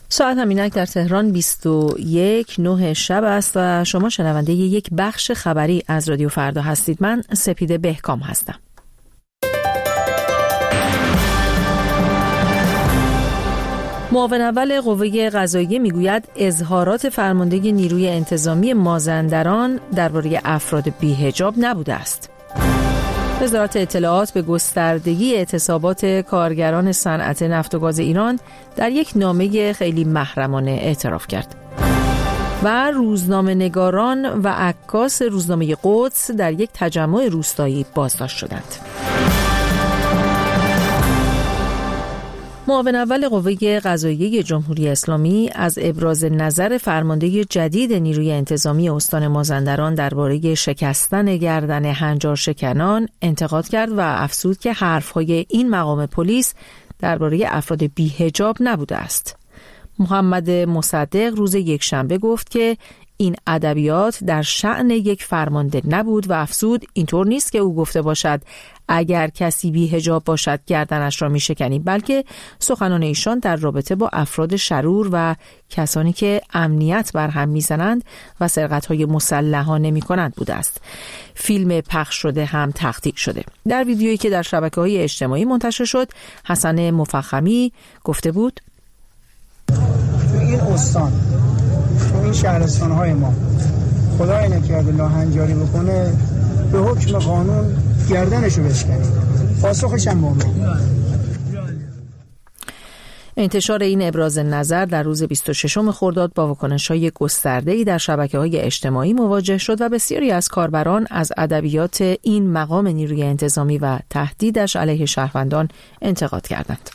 ساعت همینک در تهران 21:09 شب است و شما شنونده یک بخش خبری از رادیو فردا هستید. من سپیده بهکام هستم. معاون اول قوه قضاییه میگوید اظهارات فرمانده نیروی انتظامی مازندران درباره افراد بی‌حجاب نبوده است. وزارت اطلاعات به گستردگی اعتصابات کارگران صنعت نفت و گاز ایران در یک نامه خیلی محرمانه اعتراف کرد. و روزنامه‌نگاران و عکاس روزنامه قدس در یک تجمع روستایی بازداشت شدند. معاون اول قوه قضاییه جمهوری اسلامی از ابراز نظر فرمانده جدید نیروی انتظامی استان مازندران درباره شکستن گردن هنجارشکنان انتقاد کرد و افزود که حرفهای این مقام پلیس درباره افراد بی‌حجاب نبوده است. محمد مصدق روز یکشنبه گفت که این ادبیات در شأن یک فرمانده نبود و افزود اینطور نیست که او گفته باشد اگر کسی بی‌حجاب باشد گردنش را می‌شکنی، بلکه سخنان ایشان در رابطه با افراد شرور و کسانی که امنیت بر هم می‌زنند و سرقت‌های مسلحانه می‌کنند بوده است. فیلم پخش شده هم تقطیع شده. در ویدیویی که در شبکه‌های اجتماعی منتشر شد، حسن مفخمی گفته بود: این استان این شهرستان‌های ما خدای نکرده لاهنجاری بکنه به حکم قانون گردنشو بشکنه. پاسخش هم با انتشار این ابراز نظر در روز 26 خرداد با واکنش‌های گسترده‌ای در شبکه‌های اجتماعی مواجه شد و بسیاری از کاربران از ادبیات این مقام نیروی انتظامی و تهدیدش علیه شهروندان انتقاد کردند.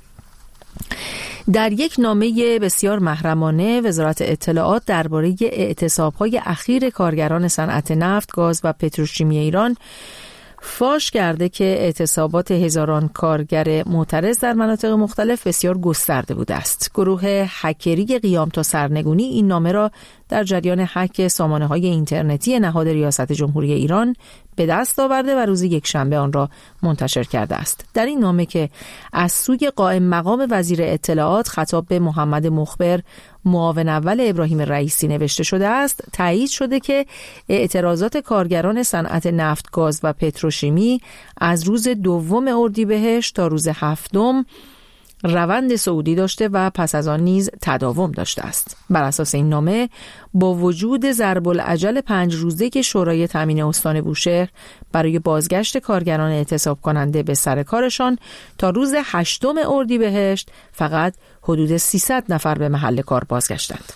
در یک نامه بسیار محرمانه وزارت اطلاعات درباره اعتصاب‌های اخیر کارگران صنعت نفت، گاز و پتروشیمی ایران فاش کرده که اعتصابات هزاران کارگر معترض در مناطق مختلف بسیار گسترده بوده است. گروه هکری قیام تا سرنگونی این نامه را در جریان هک سامانه‌های اینترنتی نهاد ریاست جمهوری ایران به دست آورده و روز یکشنبه آن را منتشر کرده است. در این نامه که از سوی قائم مقام وزیر اطلاعات خطاب به محمد مخبر معاون اول ابراهیم رئیسی نوشته شده است، تایید شده که اعتراضات کارگران صنعت نفت، گاز و پتروشیمی از روز 2 اردیبهشت تا روز 7 روند صعودی داشته و پس از آن نیز تداوم داشته است. بر اساس این نامه با وجود ضرب العجل 5 روزه که شورای تامین استان بوشهر برای بازگشت کارگران اعتصاب کننده به سر کارشان تا روز 8 اردیبهشت فقط حدود 300 نفر به محل کار بازگشتند.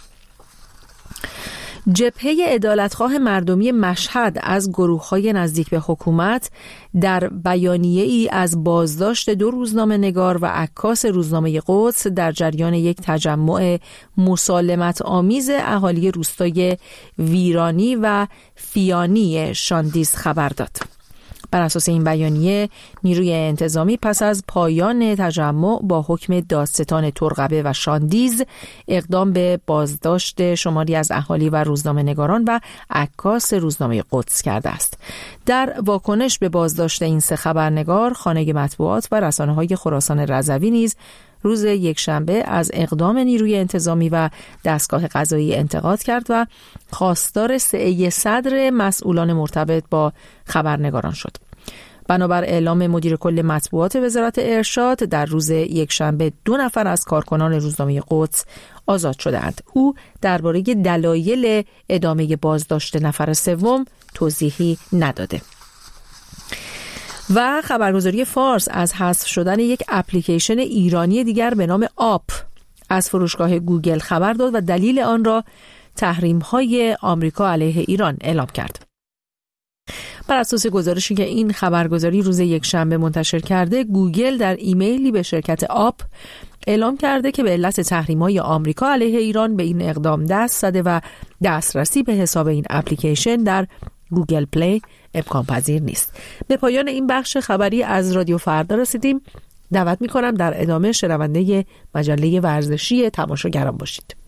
جبهه عدالتخواه مردمی مشهد از گروه‌های نزدیک به حکومت در بیانیه‌ای از بازداشت 2 روزنامه‌نگار و عکاس روزنامه قدس در جریان یک تجمع مسالمت آمیز اهالی روستای ویرانی و فیانی شاندیز خبر داد. بر اساس این بیانیه نیروی انتظامی پس از پایان تجمع با حکم دادستان ترقبه و شاندیز اقدام به بازداشت شماری از اهالی و روزنامه‌نگاران و عکاس روزنامه قدس کرده است. در واکنش به بازداشت این 3 خبرنگار، خانه مطبوعات و رسانه‌های خراسان رضوی نیز روز یکشنبه از اقدام نیروی انتظامی و دستگاه قضایی انتقاد کرد و خواستار سعی صدر مسئولان مرتبط با خبرنگاران شد. بنابر اعلام مدیر کل مطبوعات وزارت ارشاد در روز یکشنبه 2 نفر از کارکنان روزنامه قدس آزاد شدند. او درباره دلایل ادامه بازداشت نفر 3 توضیحی نداده. و خبرگزاری فارس از حذف شدن یک اپلیکیشن ایرانی دیگر به نام آپ از فروشگاه گوگل خبر داد و دلیل آن را تحریم‌های آمریکا علیه ایران اعلام کرد. بر اساس گزارشی که این خبرگزاری روز یکشنبه منتشر کرده، گوگل در ایمیلی به شرکت آپ اعلام کرده که به علت تحریم‌های آمریکا علیه ایران به این اقدام دست زده و دسترسی به حساب این اپلیکیشن در گوگل پلی امکان پذیر نیست. به پایان این بخش خبری از رادیو فردا رسیدیم. دعوت می‌کنم در ادامه شنونده مجله ورزشی تماشاگران باشید.